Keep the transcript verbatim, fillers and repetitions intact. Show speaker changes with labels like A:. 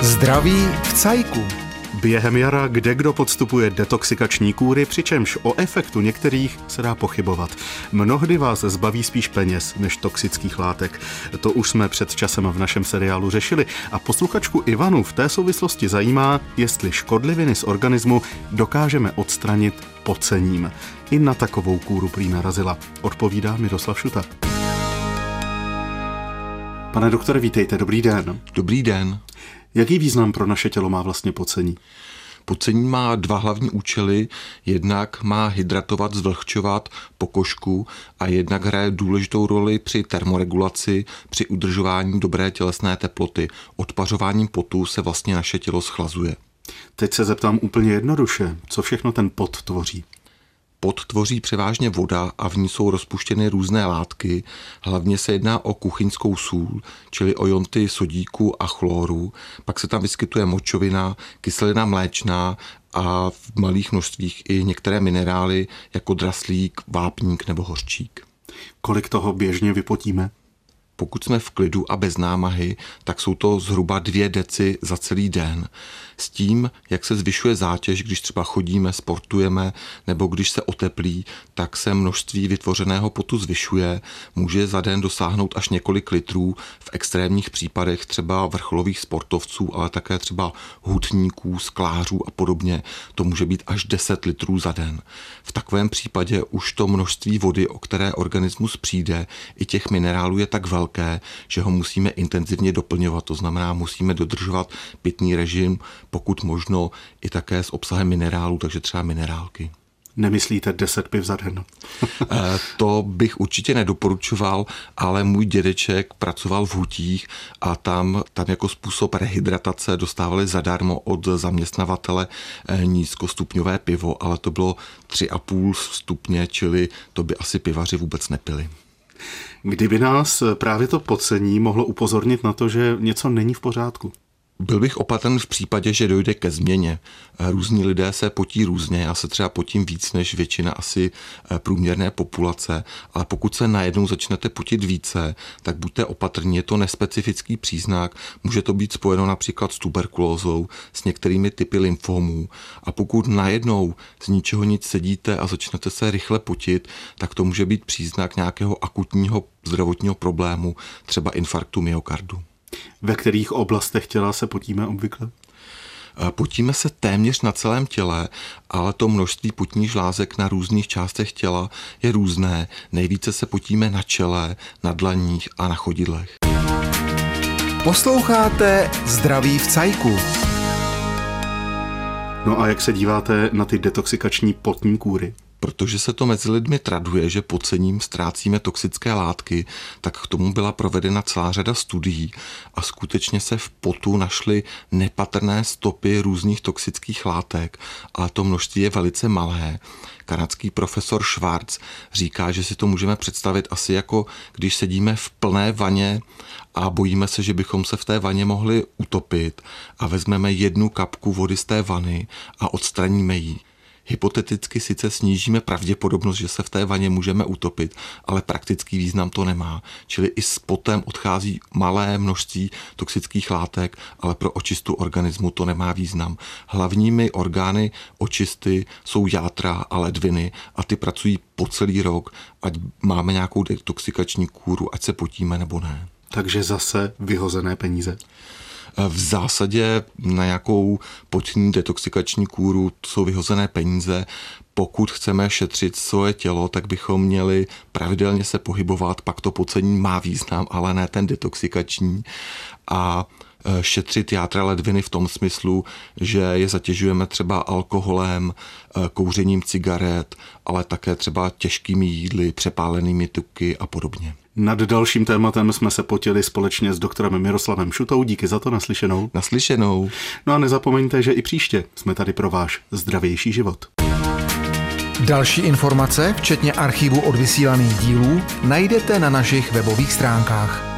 A: Zdraví v cajku.
B: Během jara kdekdo podstupuje detoxikační kúry, přičemž o efektu některých se dá pochybovat. Mnohdy vás zbaví spíš peněz než toxických látek. To už jsme před časem v našem seriálu řešili a posluchačku Ivanu v té souvislosti zajímá, jestli škodliviny z organismu dokážeme odstranit pocením. I na takovou kúru prý narazila, odpovídá Miroslav Šuta. Pane doktore, vítejte, dobrý den.
C: Dobrý den.
B: Jaký význam pro naše tělo má vlastně pocení?
C: Pocení má dva hlavní účely, jednak má hydratovat, zvlhčovat pokožku a jednak hraje důležitou roli při termoregulaci, při udržování dobré tělesné teploty. Odpařováním potu se vlastně naše tělo schlazuje.
B: Teď se zeptám úplně jednoduše, co všechno ten pot tvoří?
C: Pot tvoří převážně voda a v ní jsou rozpuštěny různé látky. Hlavně se jedná o kuchyňskou sůl, čili o ionty sodíku a chloru. Pak se tam vyskytuje močovina, kyselina mléčná a v malých množstvích i některé minerály jako draslík, vápník nebo hořčík.
B: Kolik toho běžně vypotíme?
C: Pokud jsme v klidu a bez námahy, tak jsou to zhruba dvě deci za celý den. S tím, jak se zvyšuje zátěž, když třeba chodíme, sportujeme, nebo když se oteplí, tak se množství vytvořeného potu zvyšuje. Může za den dosáhnout až několik litrů, v extrémních případech třeba vrcholových sportovců, ale také třeba hutníků, sklářů a podobně. To může být až deset litrů za den. V takovém případě už to množství vody, o které organismus přijde, i těch minerálů je tak velké, že ho musíme intenzivně doplňovat. To znamená, musíme dodržovat pitný režim, pokud možno i také s obsahem minerálů, takže třeba minerálky.
B: Nemyslíte deset piv za den?
C: To bych určitě nedoporučoval, ale můj dědeček pracoval v hutích a tam, tam jako způsob rehydratace dostávali zadarmo od zaměstnavatele nízkostupňové pivo, ale to bylo tři a půl stupně, čili to by asi pivaři vůbec nepili.
B: Kdyby nás právě to pocení mohlo upozornit na to, že něco není v pořádku?
C: Byl bych opatrný v případě, že dojde ke změně. Různí lidé se potí různě, já se třeba potím víc než většina asi průměrné populace, ale pokud se najednou začnete potit více, tak buďte opatrní, je to nespecifický příznak, může to být spojeno například s tuberkulózou, s některými typy lymfomů a pokud najednou z ničeho nic sedíte a začnete se rychle potit, tak to může být příznak nějakého akutního zdravotního problému, třeba infarktu myokardu.
B: Ve kterých oblastech těla se potíme obvykle?
C: Potíme se téměř na celém těle, ale to množství potních žlázek na různých částech těla je různé. Nejvíce se potíme na čele, na dlaních a na chodidlech.
A: Posloucháte Zdraví v cajku.
B: No a jak se díváte na ty detoxikační potní kúry?
C: Protože se to mezi lidmi traduje, že pocením ztrácíme toxické látky, tak k tomu byla provedena celá řada studií a skutečně se v potu našly nepatrné stopy různých toxických látek, ale to množství je velice malé. Kanadský profesor Schwartz říká, že si to můžeme představit asi jako když sedíme v plné vaně a bojíme se, že bychom se v té vaně mohli utopit a vezmeme jednu kapku vody z té vany a odstraníme ji. Hypoteticky sice snížíme pravděpodobnost, že se v té vaně můžeme utopit, ale praktický význam to nemá. Čili i s potem odchází malé množství toxických látek, ale pro očistu organismu to nemá význam. Hlavními orgány očisty jsou játra a ledviny a ty pracují po celý rok, ať máme nějakou detoxikační kúru, ať se potíme nebo ne.
B: Takže zase vyhozené peníze?
C: V zásadě na nějakou potní detoxikační kúru jsou vyhozené peníze. Pokud chceme šetřit svoje tělo, tak bychom měli pravidelně se pohybovat, pak to pocení má význam, ale ne ten detoxikační. A šetřit játra ledviny v tom smyslu, že je zatěžujeme třeba alkoholem, kouřením cigaret, ale také třeba těžkými jídly, přepálenými tuky a podobně.
B: Nad dalším tématem jsme se potili společně s doktorem Miroslavem Šutou. Díky za to, naslyšenou.
C: Naslyšenou.
B: No a nezapomeňte, že i příště jsme tady pro váš zdravější život.
A: Další informace, včetně archivu odvysílaných dílů, najdete na našich webových stránkách.